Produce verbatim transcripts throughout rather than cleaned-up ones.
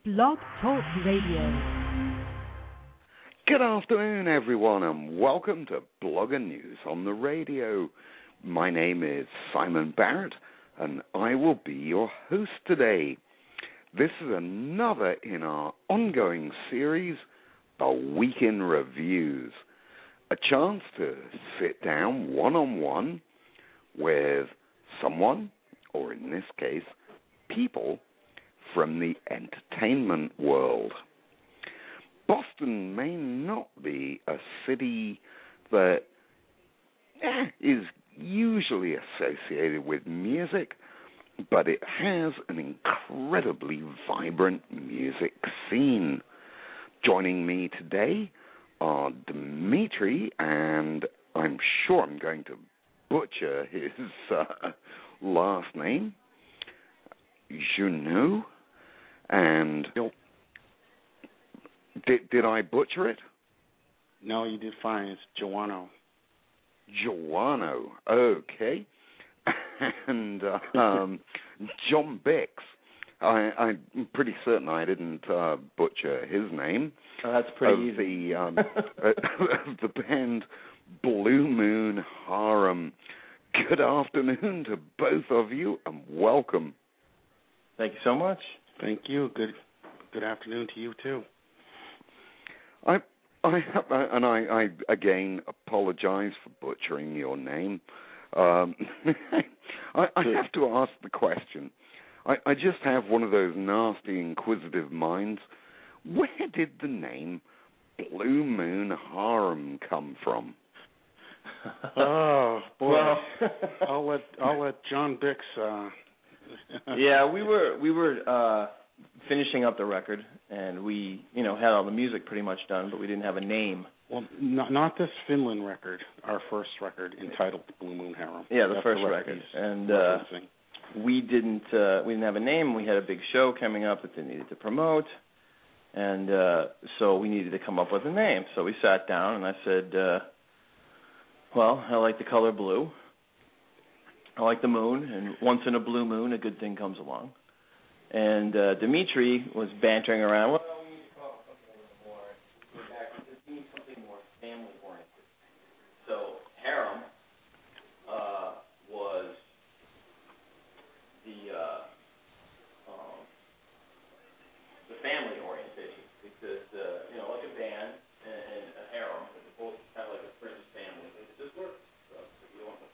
Blog Talk Radio. Good afternoon, everyone, and welcome to Blogger News on the Radio. My name is Simon Barrett, and I will be your host today. This is another in our ongoing series, The Week in Reviews, a chance to sit down one-on-one with someone, or in this case, people from the entertainment world. Boston may not be a city that eh, is usually associated with music, but it has an incredibly vibrant music scene. Joining me today are Dimitri, and I'm sure I'm going to butcher his uh, last name, Junot, and did, did I butcher it? No, you did fine. It's Joano. Joano, okay. And uh, um, John Bix. I, I'm pretty certain I didn't uh, butcher his name. Oh, that's pretty of easy. The, um, of the band Blue Moon Harem. Good afternoon to both of you, and welcome. Thank you so much. Thank you. Good good afternoon to you, too. I, I have, and I, I again apologize for butchering your name. Um, I, I have to ask the question. I, I just have one of those nasty, inquisitive minds. Where did the name Blue Moon Harem come from? Oh boy! Well, I'll let I'll let John Bix. Uh... yeah, we were we were uh, finishing up the record, and we you know had all the music pretty much done, but we didn't have a name. Well, not, not this Finland record, our first record entitled Blue Moon Harem. Yeah, the That's first the record, and uh, we didn't uh, we didn't have a name. We had a big show coming up that they needed to promote, and uh, so we needed to come up with a name. So we sat down, and I said, uh, "Well, I like the color blue. I like the moon, and once in a blue moon, a good thing comes along." And uh, Dimitri was bantering around. Well, we need to come up with something a little more. We need something more family-oriented. So harem uh, was the uh, um, the family orientation because uh, you know, like a band and, and a harem, they're both kind of like a British family. It just works. So if you want to.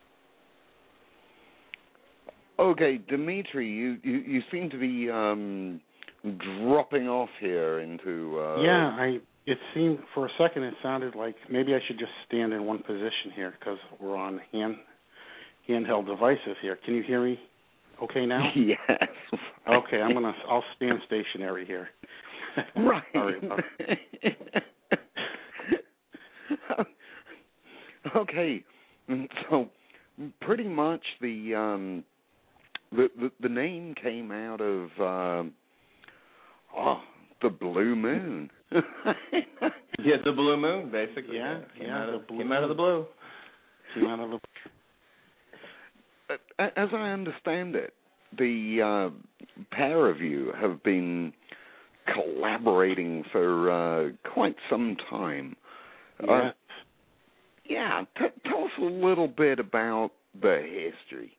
Okay, Dimitri, you, you, you seem to be um, dropping off here into... Uh... Yeah, I. It seemed, for a second, it sounded like maybe I should just stand in one position here because we're on hand handheld devices here. Can you hear me okay now? Yes. Okay, I'm gonna. I'll stand stationary here. Right. Sorry about Okay, so pretty much the... Um, The, the the name came out of um, oh the blue moon. Yeah, the blue moon, basically. Yeah, yeah. Came, yeah, out, the of, blue came out of the blue. Came out of the. As I understand it, the uh, pair of you have been collaborating for uh, quite some time. Yeah. Uh, yeah. T- tell us a little bit about the history.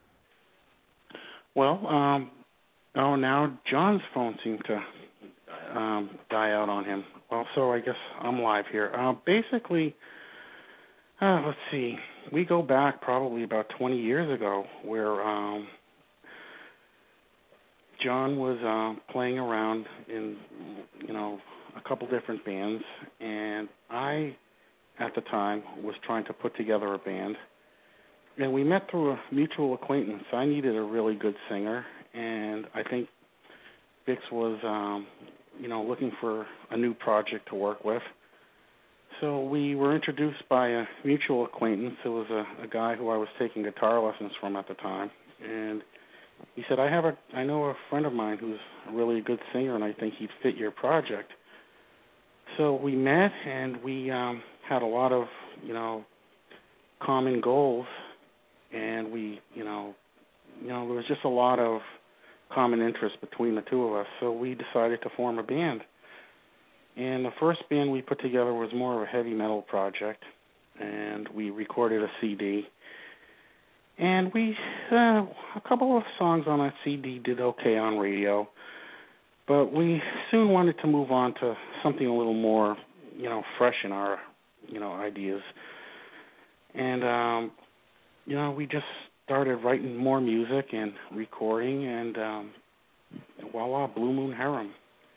Well, um, oh, now John's phone seemed to um, die out on him. Well, so I guess I'm live here. Uh, basically, uh, let's see, we go back probably about twenty years ago where um, John was uh, playing around in, you know, a couple different bands, and I, at the time, was trying to put together a band. And we met through a mutual acquaintance. I needed a really good singer, and I think Bix was, um, you know, looking for a new project to work with. So we were introduced by a mutual acquaintance. It was a, a guy who I was taking guitar lessons from at the time, and he said, "I have a, I know a friend of mine who's a really good singer, and I think he'd fit your project." So we met, and we um, had a lot of, you know, common goals. And we, you know, you know, there was just a lot of common interest between the two of us, so we decided to form a band. And the first band we put together was more of a heavy metal project, and we recorded a C D. And we, uh, a couple of songs on that C D did okay on radio, but we soon wanted to move on to something a little more, you know, fresh in our, you know, ideas. And, um, you know, we just started writing more music and recording, and um, voila, Blue Moon Harem.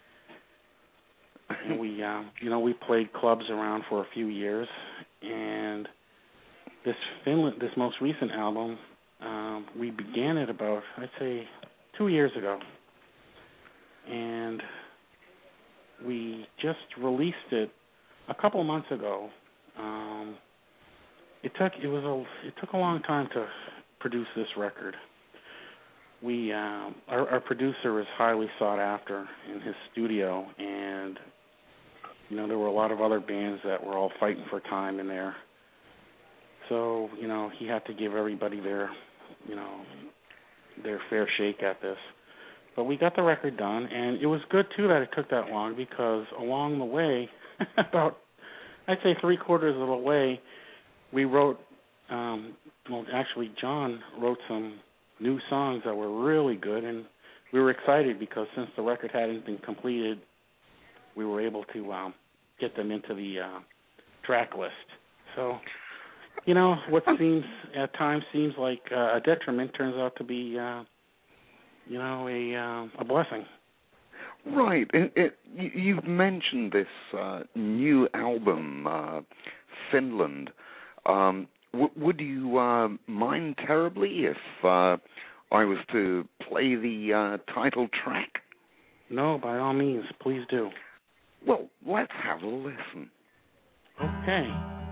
And we, uh, you know, we played clubs around for a few years, and this Finland, this most recent album, um, we began it about, I'd say, two years ago, and we just released it a couple months ago. Um, it took it was a it took a long time to produce this record. We um, our, our producer is highly sought after in his studio, and you know there were a lot of other bands that were all fighting for time in there. So you know he had to give everybody their you know their fair shake at this. But we got the record done, and it was good too that it took that long, because along the way, about I'd say three quarters of the way, we wrote. Um, well, actually, John wrote some new songs that were really good, and we were excited because since the record hadn't been completed, we were able to um, get them into the uh, track list. So, you know, what seems at times seems like uh, a detriment turns out to be, uh, you know, a uh, a blessing. Right. It, it, you, you've mentioned this uh, new album, uh, Finland. Um, w- would you uh, mind terribly if uh, I was to play the uh, title track? No, by all means, please do. Well, let's have a listen. Okay.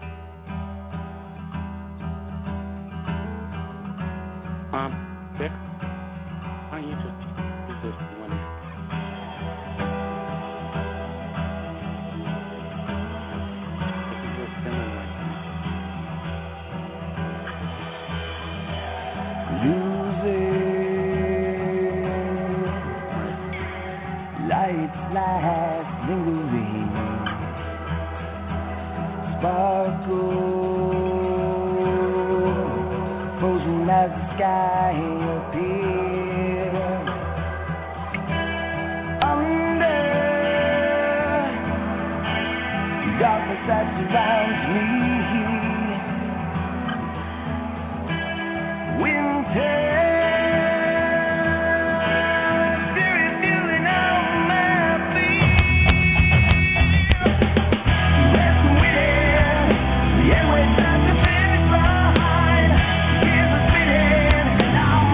Um, Vic, why don't you just use this one? Lights, lights, lingering, sparkle, frozen as the sky appears. Under darkness that surrounds me, winter. Now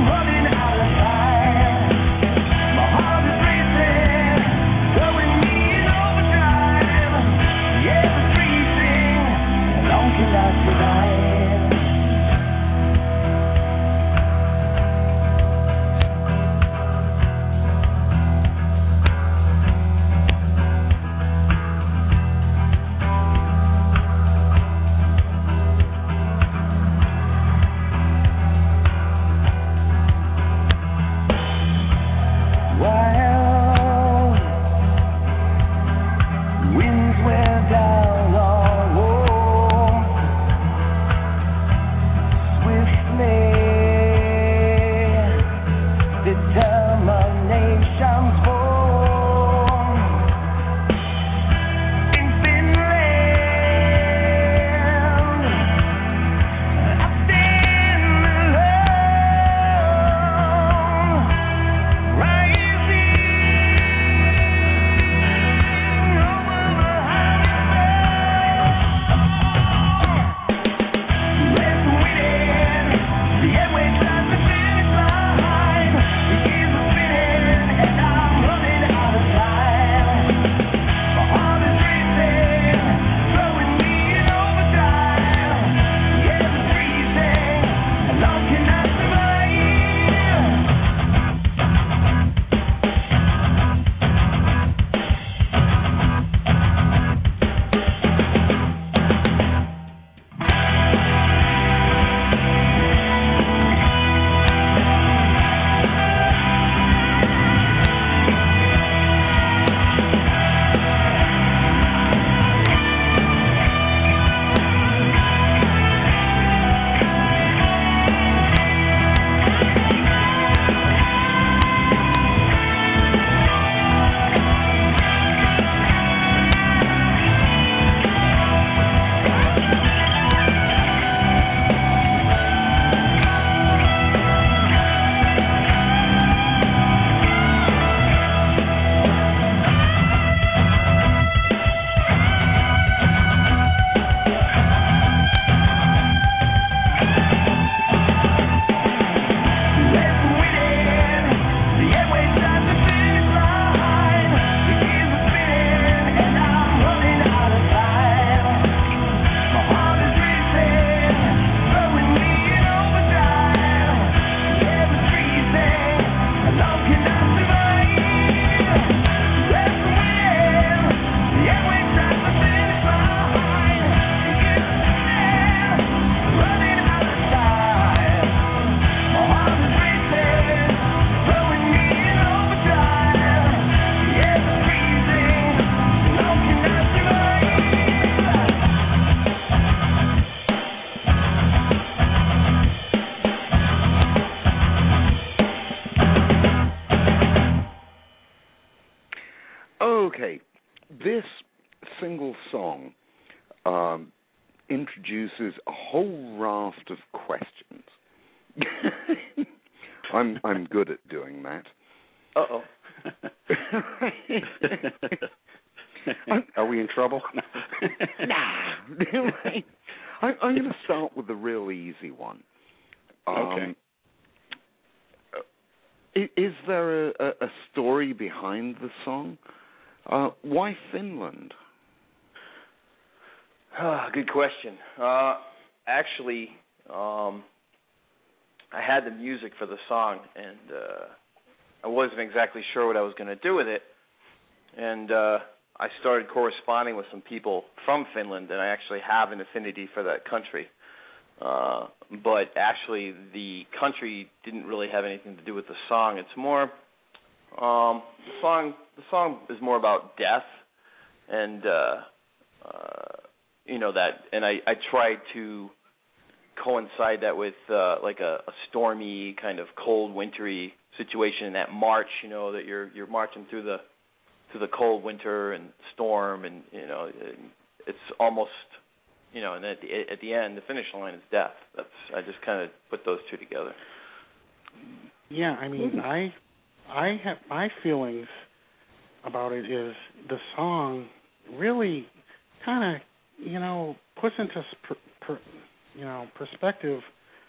Okay, this single song um, introduces a whole raft of questions. I'm I'm good at doing that. Uh oh. Are we in trouble? Nah. I, I'm going to start with the real easy one. Um, Okay. i- Is there a, a, a story behind the song? Uh, why Finland? Ah, good question. Uh, actually, um, I had the music for the song, and uh, I wasn't exactly sure what I was going to do with it. And uh, I started corresponding with some people from Finland, and I actually have an affinity for that country. Uh, but actually, the country didn't really have anything to do with the song. It's more um, the song. The song is more about death, and uh, uh, you know that. And I, I tried to coincide that with uh, like a, a stormy, kind of cold, wintry situation in that March. You know that you're you're marching through the through the cold winter and storm, and you know it's almost. You know, and at the at the end, the finish line is death. That's I just kind of put those two together. Yeah, I mean, I, I have my feelings about it is the song really kind of, you know, puts into per, per, you know perspective,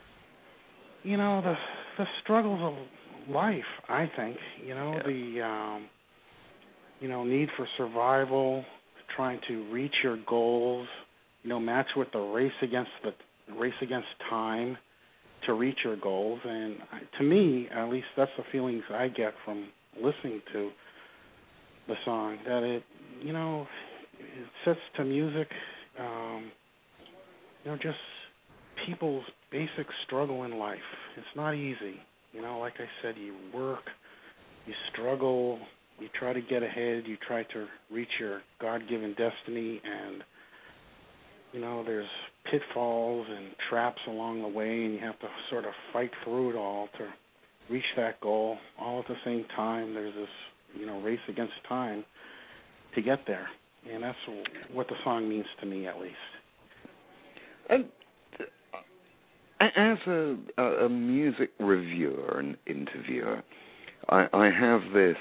you know, the the struggles of life. I think, you know, Yeah. the um, you know need for survival, trying to reach your goals. You know, match with the race against the race against time to reach your goals. And to me, at least, that's the feelings I get from listening to the song. That it, you know, it sets to music, um, you know, just people's basic struggle in life. It's not easy. You know, like I said, you work, you struggle, you try to get ahead, you try to reach your God-given destiny, and you know, there's pitfalls and traps along the way, and you have to sort of fight through it all to reach that goal. All at the same time, there's this, you know, race against time to get there. And that's what the song means to me, at least. And as a, a music reviewer and interviewer, I, I have this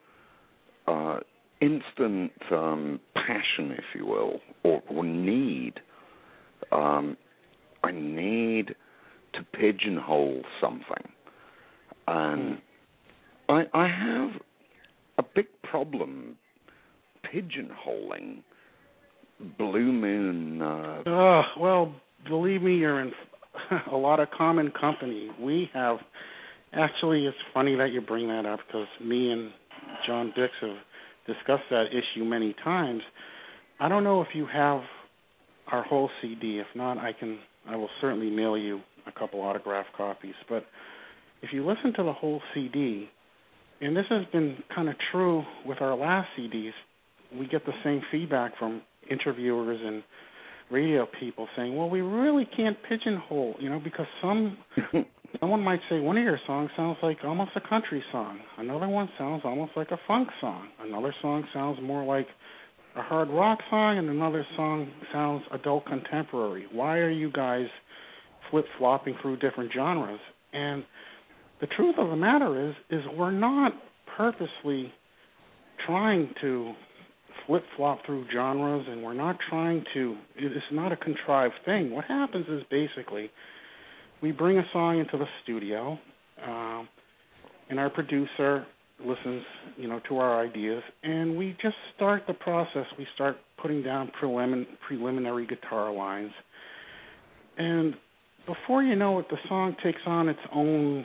uh, instant um, passion, if you will, or, or need. Um, I need to pigeonhole something, and I, I have a big problem pigeonholing Blue Moon. Uh, uh, well, believe me, you're in a lot of common company. We have, actually, it's funny that you bring that up, because me and John Dix have discussed that issue many times. I don't know if you have our whole C D. If not, I can. I will certainly mail you a couple autographed copies. But if you listen to the whole C D, and this has been kind of true with our last C Ds, we get the same feedback from interviewers and radio people saying, well, we really can't pigeonhole, you know, because some someone might say one of your songs sounds like almost a country song. Another one sounds almost like a funk song. Another song sounds more like a hard rock song, and another song sounds adult contemporary. Why are you guys flip-flopping through different genres? And the truth of the matter is, is we're not purposely trying to flip-flop through genres, and we're not trying to, it's not a contrived thing. What happens is basically we bring a song into the studio, uh, and our producer listens, you know, to our ideas, and we just start the process. We start putting down prelimin- preliminary guitar lines, and before you know it, the song takes on its own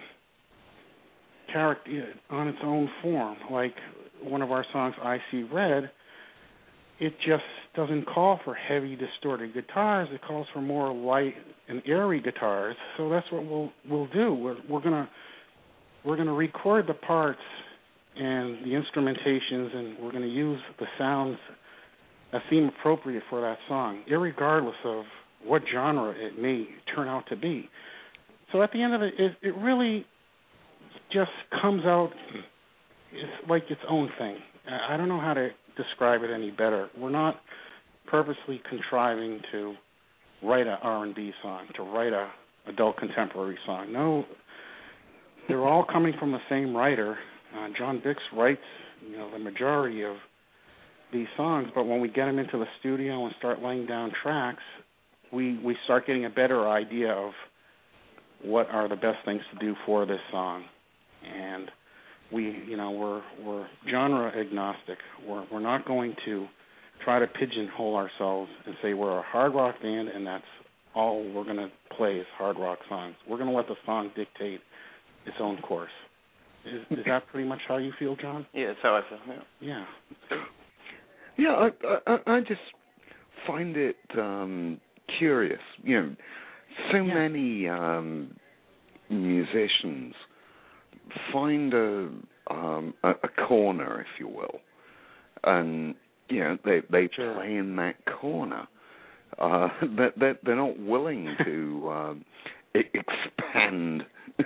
character, on its own form. Like one of our songs, I See Red, it just doesn't call for heavy, distorted guitars. It calls for more light and airy guitars. So that's what we'll we'll do. We're we're gonna we're gonna record the parts and the instrumentations, and we're gonna use the sounds that seem appropriate for that song, irregardless of what genre it may turn out to be. So at the end of it, it, it really just comes out it's like its own thing. I don't know how to describe it any better. We're not purposely contriving to write an R and B song, to write a adult contemporary song. No, they're all coming from the same writer. Uh, John Bix writes, you know, the majority of these songs, but when we get them into the studio and start laying down tracks, we we start getting a better idea of what are the best things to do for this song. And we, you know, we're we're genre agnostic. We're we're not going to try to pigeonhole ourselves and say we're a hard rock band and that's all we're going to play is hard rock songs. We're going to let the song dictate its own course. Is, is that pretty much how you feel, John? Yeah, that's how I feel. Yeah. Yeah. Yeah, I, I, I just find it um, curious. You know, so Yeah. many um, musicians find a, um, a a corner, if you will, and you know they they Sure. play in that corner. Uh, but they're, they're not willing to um, e- expand.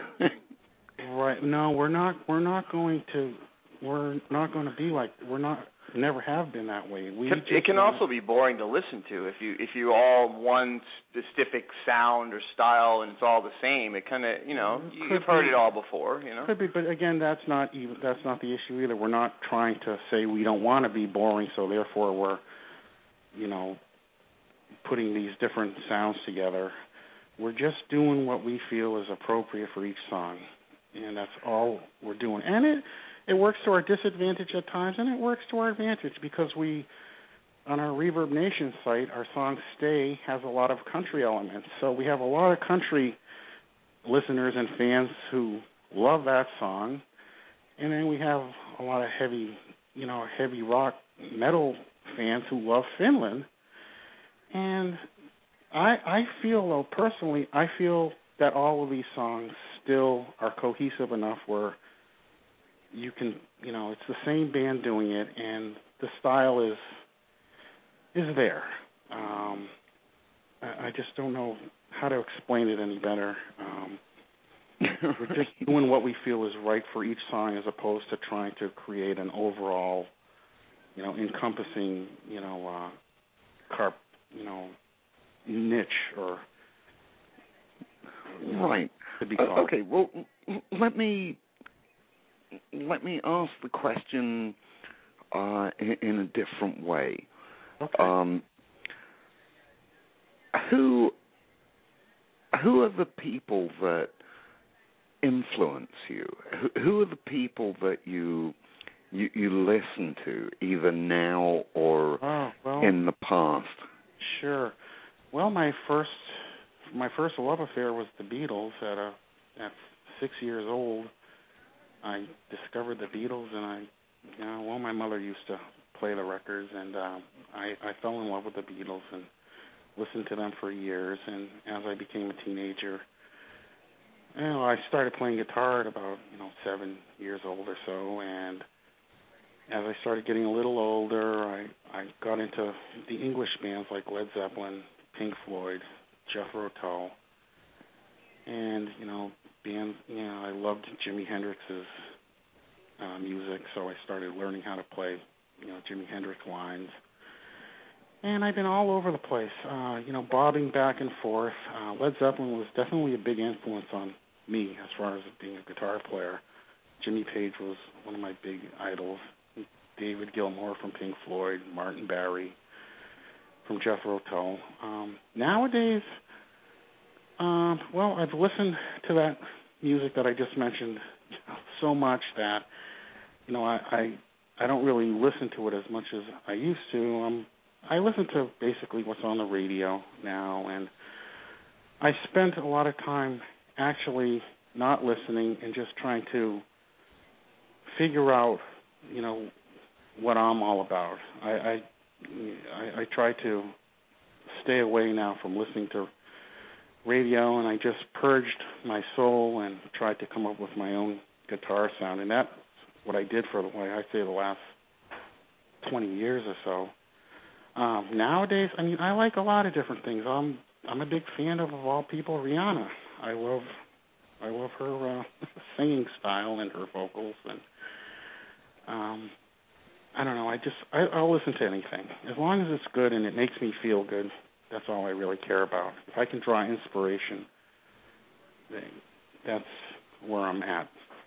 Right. No, we're not. We're not going to. We're not going to be like. We're not. Never have been that way. We. It just can want- also be boring to listen to if you if you all one specific sound or style and it's all the same. It kind of you know Could you've heard be. it all before. You know. Could be, but again, that's not even. That's not the issue either. We're not trying to say we don't want to be boring, so therefore we're, you know, putting these different sounds together. We're just doing what we feel is appropriate for each song, and that's all we're doing. And it it works to our disadvantage at times, and it works to our advantage because we, on our Reverb Nation site, our song "Stay" has a lot of country elements. So we have a lot of country listeners and fans who love that song, and then we have a lot of heavy, you know, heavy rock metal fans who love Finland. And I, I feel, though, personally, I feel that all of these songs still are cohesive enough where you can, you know, it's the same band doing it, and the style is is there. Um, I, I just don't know how to explain it any better. Um, we're just doing what we feel is right for each song, as opposed to trying to create an overall, you know, encompassing, you know, uh, carp, you know, niche or you know, Right. to be Uh, called. okay. Well, l- let me let me ask the question uh, in, in a different way. Okay. Um, who who are the people that influence you? Who, who are the people that you you, you listen to, either now or oh, well, in the past? Sure. Well, my first my first love affair was the Beatles. At a at six years old, I discovered the Beatles, and I, you know, well, my mother used to play the records, and um, I I fell in love with the Beatles and listened to them for years. And as I became a teenager, you know, I started playing guitar at about you know seven years old or so, and as I started getting a little older, I, I got into the English bands like Led Zeppelin, Pink Floyd, Jethro Tull, and, you know, bands, you know, I loved Jimi Hendrix's uh, music, so I started learning how to play, you know, Jimi Hendrix lines. And I've been all over the place, uh, you know, bobbing back and forth. Uh, Led Zeppelin was definitely a big influence on me as far as being a guitar player. Jimmy Page was one of my big idols. David Gilmour from Pink Floyd, Martin Barry from Jethro Tull. Um, nowadays, um, well, I've listened to that music that I just mentioned so much that, you know, I, I I don't really listen to it as much as I used to. Um, I listen to basically what's on the radio now, and I spent a lot of time actually not listening and just trying to figure out, you know, what I'm all about. I, I I I try to stay away now from listening to radio, and I just purged my soul and tried to come up with my own guitar sound, and that's what I did for, like I say, the last twenty years or so. Um, nowadays, I mean, I like a lot of different things. I'm I'm a big fan of, of all people, Rihanna. I love I love her uh, singing style and her vocals, and um, I, I don't know. I just I, I'll listen to anything as long as it's good and it makes me feel good. That's all I really care about. If I can draw inspiration, then that's where I'm at.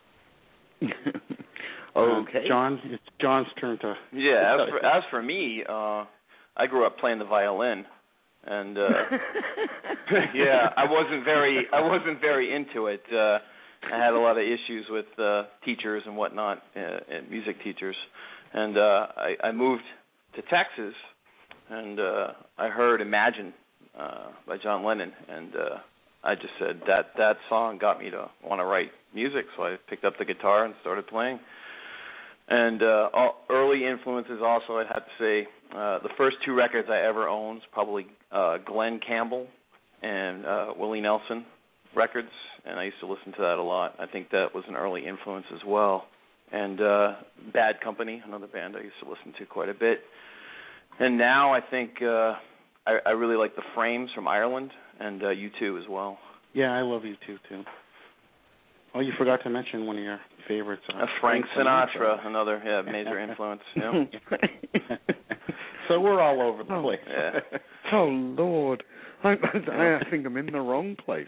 Okay, uh, John, it's John's turn to. Yeah, as for, as for me, uh, I grew up playing the violin, and uh, yeah, I wasn't very I wasn't very into it. Uh, I had a lot of issues with uh, teachers and whatnot, uh, and music teachers, and uh, I, I moved to Texas, and uh, I heard "Imagine" uh, by John Lennon, and uh, I just said that that song got me to want to write music, so I picked up the guitar and started playing. And uh, all, early influences also, I'd have to say, uh, the first two records I ever owned, probably uh, Glenn Campbell and uh, Willie Nelson records, and I used to listen to that a lot. I think that was an early influence as well. And uh, Bad Company, another band I used to listen to quite a bit. And now I think uh, I, I really like the Frames from Ireland, and uh, U two as well. Yeah, I love U two too. Oh, you forgot to mention one of your favorites. Uh, uh, Frank Sinatra, Sinatra, another yeah, major influence. Yeah. So we're all over the oh, place. Yeah. Oh, Lord. I, I, I think I'm in the wrong place.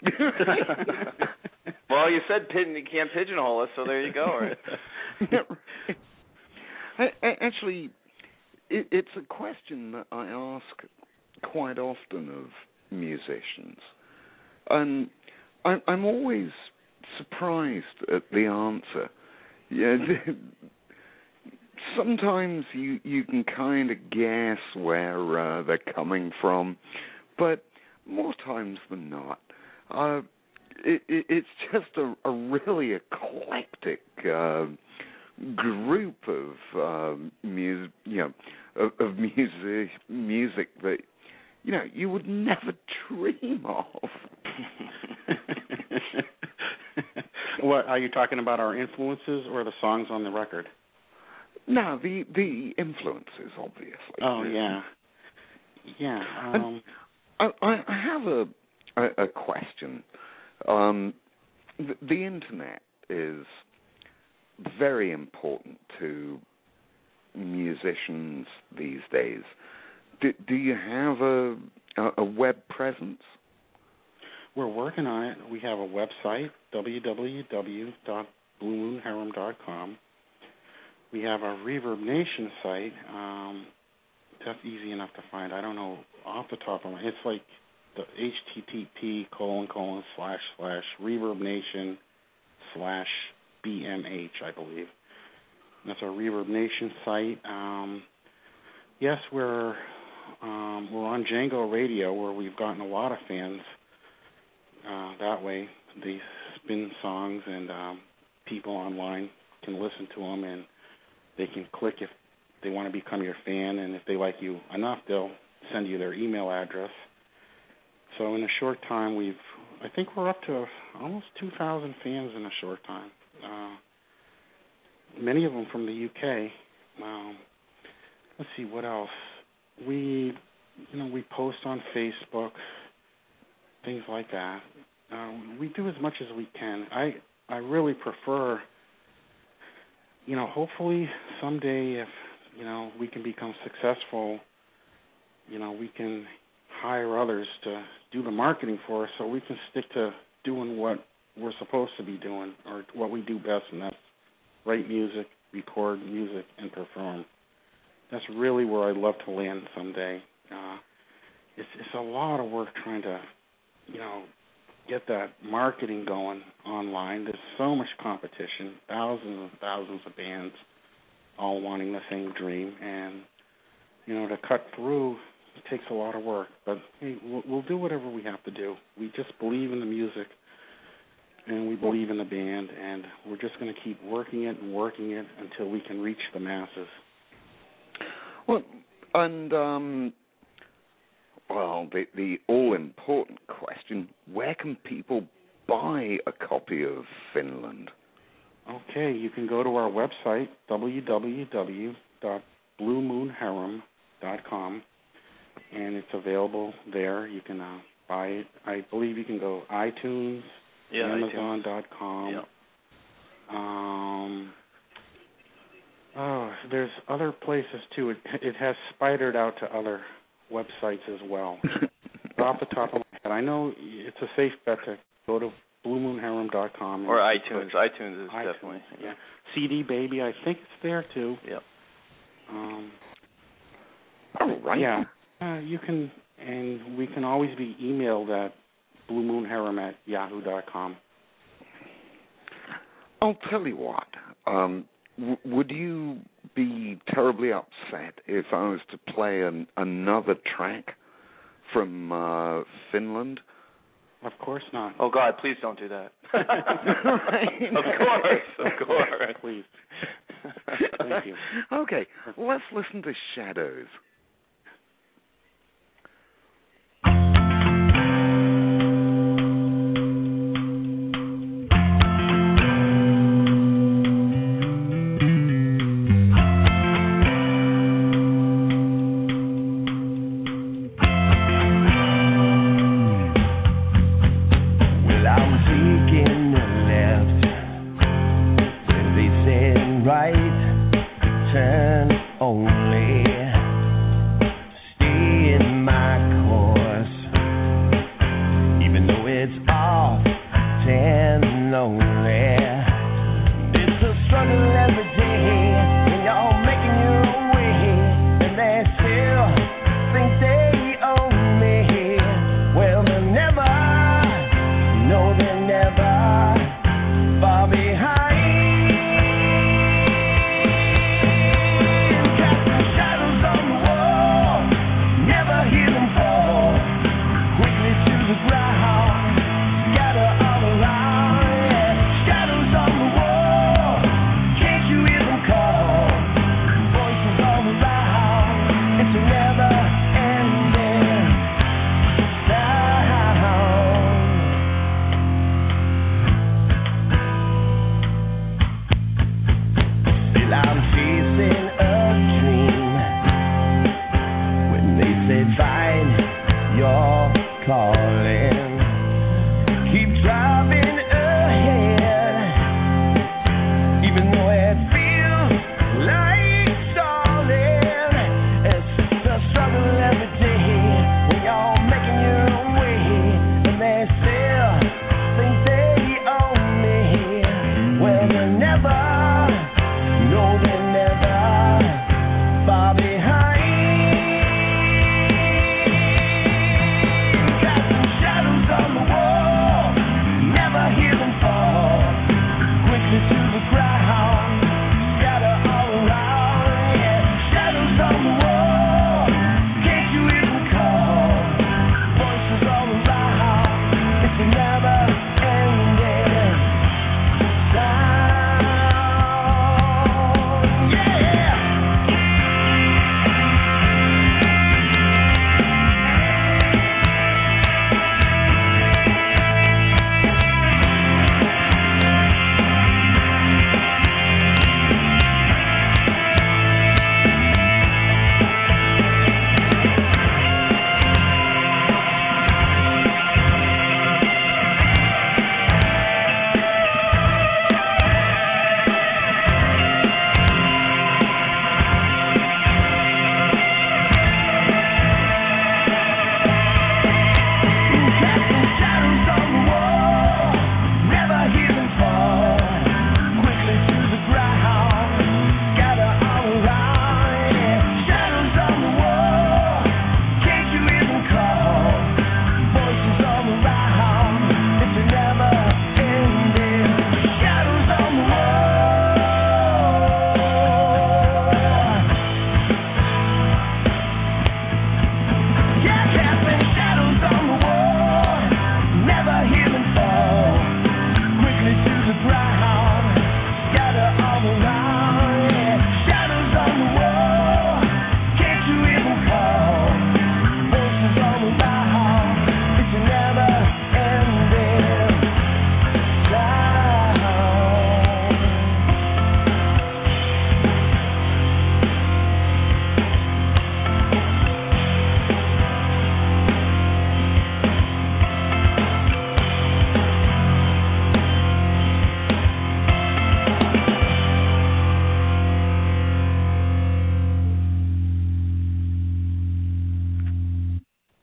Well, you said pid- you can't pigeonhole us, so there you go. Right? Yeah, right. I, I, actually, it, it's a question that I ask quite often of musicians. And I, I'm always surprised at the answer. Yeah, sometimes you, you can kind of guess where uh, they're coming from, but more times than not, uh, it, it, it's just a, a really eclectic uh, group of uh, mu- you know of, of music music that you know you would never dream of. What are you talking about? Our influences or the songs on the record? No, the the influences, obviously. Oh yeah, yeah. Um, I, I have a a, a question. Um, the, the internet is very important to musicians these days. Do, do you have a, a a web presence? We're working on it. We have a website, w w w dot blue moon harem dot com. We have a Reverb Nation site. Um, that's easy enough to find. I don't know off the top of my head. It's like the H T T P colon colon slash slash Reverb Nation slash B M H, I believe. That's our Reverb Nation site. Um, yes, we're um, we're on Django Radio, where we've gotten a lot of fans. Uh, that way, they spin songs, and um, people online can listen to them, and they can click if they want to become your fan, and if they like you enough, they'll send you their email address. So in a short time, we've, I think we're up to almost two thousand fans in a short time. Uh, many of them from the U K. Um, let's see, what else? We, you know, we post on Facebook, things like that. Uh, we do as much as we can. I, I really prefer, you know, hopefully someday if, you know, we can become successful, you know, we can hire others to do the marketing for us so we can stick to doing what we're supposed to be doing or what we do best, and that's write music, record music, and perform. That's really where I'd love to land someday. Uh, it's, it's a lot of work trying to, you know, get that marketing going online. There's so much competition, thousands and thousands of bands all wanting the same dream, and, you know, to cut through, it takes a lot of work. But, hey, we'll, we'll do whatever we have to do. We just believe in the music, and we believe in the band, and we're just going to keep working it and working it until we can reach the masses. Well, and, um, well, the, the all-important question, where can people buy a copy of Finland? Okay, you can go to our website, w w w dot blue moon harem dot com, and it's available there. You can uh, buy it. I believe you can go iTunes, yeah, Amazon dot com. Yeah. Um, Oh, there's other places too. It, it has spidered out to other websites as well. Off the top of my head, I know it's a safe bet to go to blue moon harem dot com. Or iTunes. iTunes is iTunes, definitely. Yeah. C D Baby, I think it's there too. Yep. Um, All right. Yeah. Uh, you can, and we can always be emailed at bluemoonharem at yahoo dot com. I'll tell you what. Um, w- would you be terribly upset if I was to play an, another track from uh, Finland? Of course not. Oh, God, please don't do that. Right. Of course, of course. Please. Thank you. Okay, let's listen to Shadows. Right, turn only.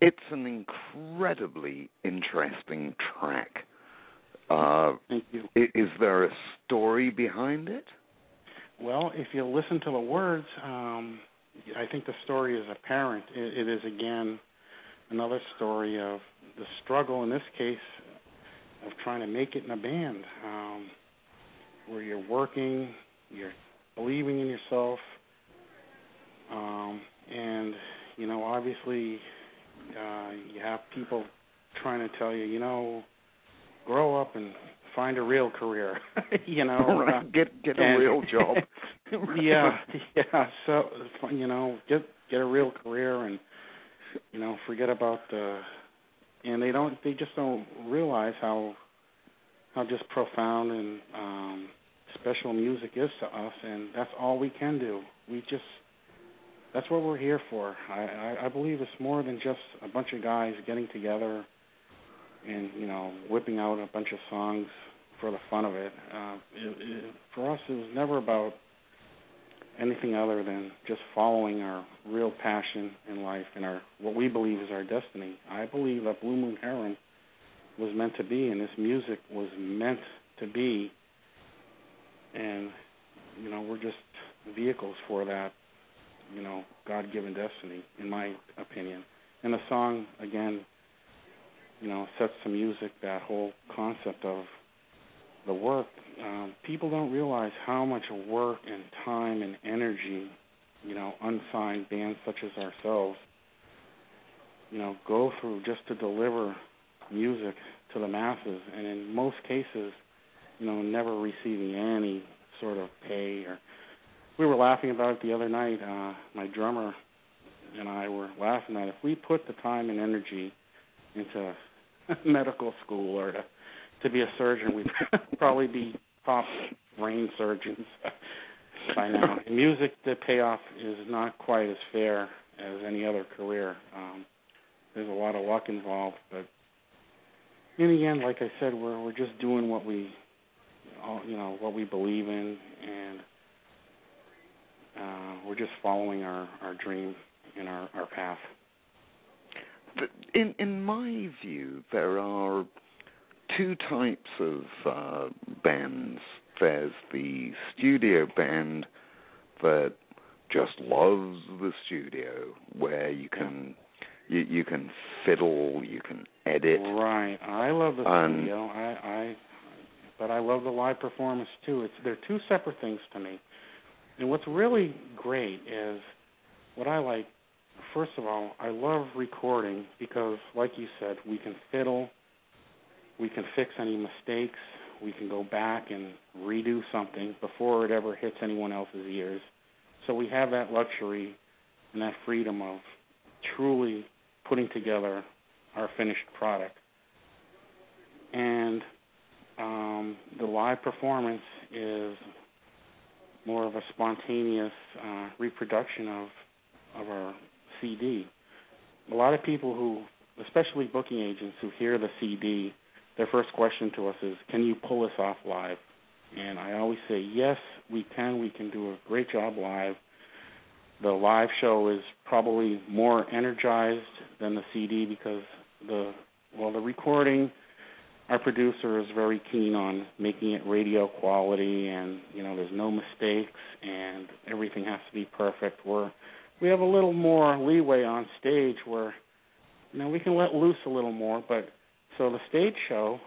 it's an incredibly interesting track. Uh, Thank you. Is there a story behind it? Well, if you listen to the words, um, I think the story is apparent. It, it is, again, another story of the struggle, in this case, of trying to make it in a band, um, where you're working, you're believing in yourself, um, and, you know, obviously uh, you have people trying to tell you, you know, grow up and find a real career, you know. Right. Uh, get get a and, real job. yeah, yeah. So, you know, get get a real career and, you know, forget about the. And they don't. They just don't realize how how just profound and um, special music is to us, and that's all we can do. We just. That's what we're here for. I, I, I believe it's more than just a bunch of guys getting together and, you know, whipping out a bunch of songs for the fun of it. Uh, it, it. For us, it was never about anything other than just following our real passion in life and our what we believe is our destiny. I believe that Blue Moon Harem was meant to be, and this music was meant to be, and, you know, we're just vehicles for that, you know, God-given destiny, in my opinion. And the song, again, you know, sets to music that whole concept of the work. Um, people don't realize how much work and time and energy, you know, unsigned bands such as ourselves, you know, go through just to deliver music to the masses, and in most cases, you know, never receiving any sort of pay. Or we were laughing about it the other night. Uh, my drummer and I were laughing that if we put the time and energy into medical school or to, to be a surgeon, we'd probably be top brain surgeons by now. In music, the payoff is not quite as fair as any other career. Um, there's a lot of luck involved, but in the end, like I said, we're we're just doing what we, you know, what we believe in, and uh, we're just following our, our dream and our, our path. In in my view, there are two types of uh, bands. There's the studio band that just loves the studio, where you can you, you can fiddle, you can edit. Right. I love the and, studio. I, I but I love the live performance too. It's they're two separate things to me. And what's really great is what I like. First of all, I love recording because, like you said, we can fiddle, we can fix any mistakes, we can go back and redo something before it ever hits anyone else's ears. So we have that luxury and that freedom of truly putting together our finished product. And um, the live performance is more of a spontaneous uh, reproduction of of our C D. A lot of people who, especially booking agents who hear the C D, their first question to us is, can you pull this off live? And I always say, yes, we can. We can do a great job live. The live show is probably more energized than the C D because the, well, the recording, our producer is very keen on making it radio quality, and, you know, there's no mistakes and everything has to be perfect. We're We have a little more leeway on stage where, you know, we can let loose a little more. But so the stage show,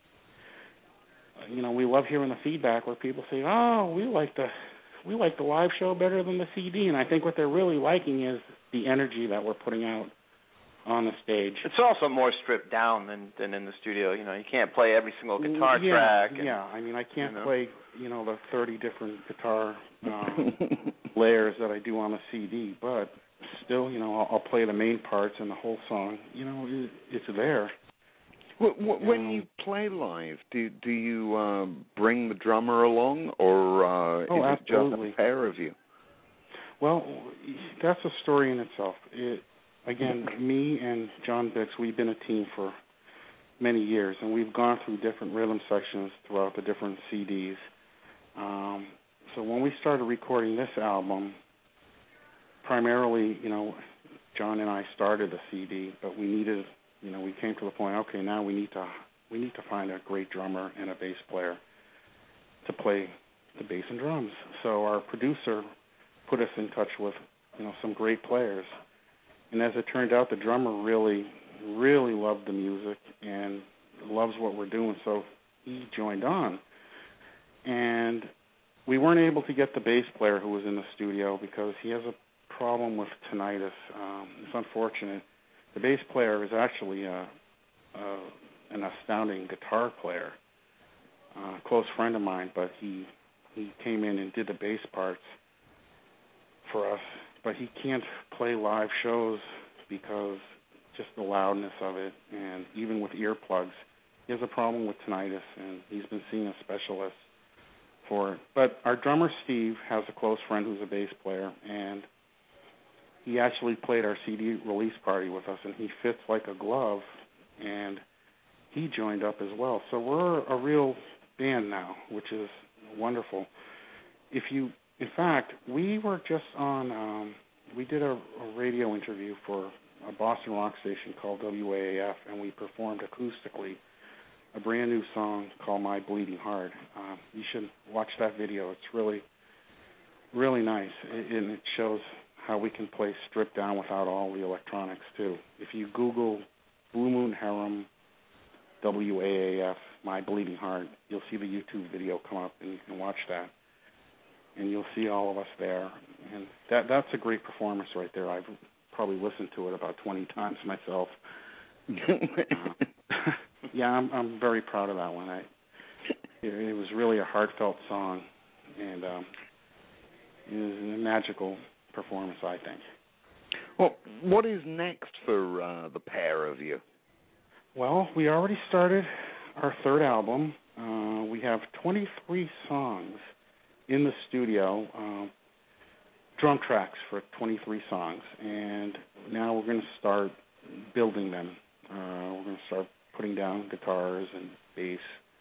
you know, we love hearing the feedback where people say, "Oh, we like the we like the live show better than the C D." And I think what they're really liking is the energy that we're putting out on the stage. It's also more stripped down than than in the studio. You know, you can't play every single guitar yeah, track. And, yeah, I mean, I can't you know. play, you know, the thirty different guitar um, layers that I do on the C D, but still, you know, I'll, I'll play the main parts and the whole song. You know, it, it's there. When um, you play live, do do you uh, bring the drummer along, or uh, oh, is absolutely. it just a pair of you? Well, that's a story in itself. It, again, me and John Bix, we've been a team for many years, and we've gone through different rhythm sections throughout the different C Ds. Um, so when we started recording this album, primarily, you know, John and I started the C D, but we needed, you know, we came to the point. Okay, now we need to we need to find a great drummer and a bass player to play the bass and drums. So our producer put us in touch with, you know, some great players. And as it turned out, the drummer really, really loved the music and loves what we're doing. So he joined on. And we weren't able to get the bass player who was in the studio because he has a problem with tinnitus. Um, it's unfortunate. The bass player is actually a, a, an astounding guitar player, uh, a close friend of mine, but he he came in and did the bass parts for us. But he can't play live shows because just the loudness of it, and even with earplugs, he has a problem with tinnitus, and he's been seeing a specialist for it. But our drummer, Steve, has a close friend who's a bass player, and he actually played our C D release party with us, and he fits like a glove, and he joined up as well. So we're a real band now, which is wonderful. If you In fact, we were just on, um, we did a, a radio interview for a Boston rock station called W A A F, and we performed acoustically a brand new song called My Bleeding Heart. Um, you should watch that video. It's really, really nice, and it shows how we can play stripped down without all the electronics, too. If you Google Blue Moon Harem, W A A F, My Bleeding Heart, you'll see the YouTube video come up, and you can watch that. And you'll see all of us there. And that that's a great performance right there. I've probably listened to it about twenty times myself. uh, yeah, I'm I'm very proud of that one. I it, it was really a heartfelt song, and um, it was a magical performance, I think. Well, what is next for uh, the pair of you? Well, we already started our third album. Uh, we have twenty-three songs in the studio, uh, drum tracks for twenty-three songs, and now we're going to start building them. Uh, we're going to start putting down guitars and bass,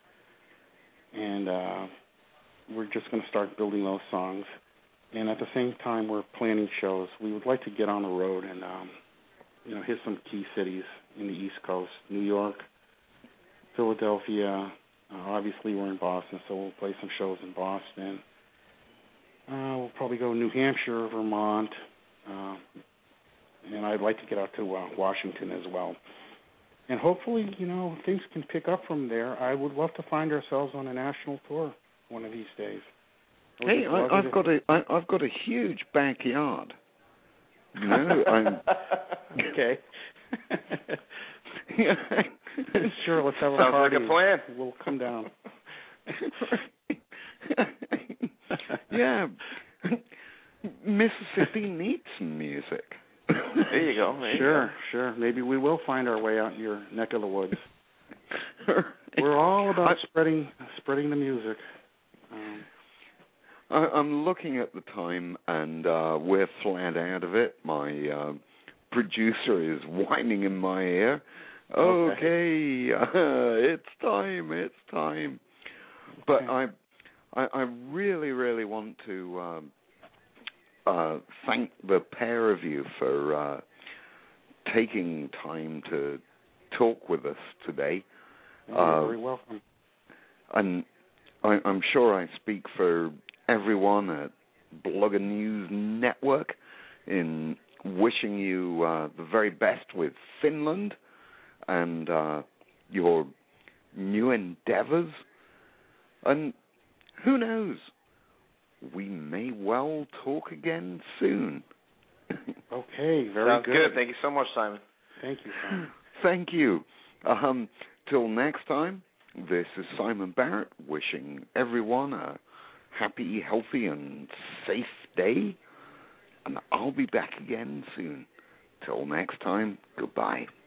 and uh, we're just going to start building those songs. And at the same time, we're planning shows. We would like to get on the road and um, you know, hit some key cities in the East Coast: New York, Philadelphia. Uh, obviously, we're in Boston, so we'll play some shows in Boston. Uh, we'll probably go to New Hampshire, Vermont, uh, and I'd like to get out to uh, Washington as well. And hopefully, you know, things can pick up from there. I would love to find ourselves on a national tour one of these days. Hey, I, I've to... got a I, I've got a huge backyard. You know, I'm okay. Sure, let's have a Sounds party. like a plan. We'll come down. Yeah, Mississippi needs some music. There you go. There sure, you go. sure. Maybe we will find our way out in your neck of the woods. We're all about I, spreading spreading the music. Um, I, I'm looking at the time, and uh, we're flat out of it. My uh, producer is whining in my ear. Okay, okay uh, it's time, it's time. But okay. I, I, I really, really want to um, uh, thank the pair of you for uh, taking time to talk with us today. You're uh, very welcome. And I, I'm sure I speak for everyone at Blogger News Network in wishing you uh, the very best with Finland and uh, your new endeavors. And who knows, we may well talk again soon. Okay, very Sounds good. good. Thank you so much, Simon. Thank you, Simon. Thank you. Um, till next time, this is Simon Barrett wishing everyone a happy, healthy, and safe day. And I'll be back again soon. Till next time, goodbye.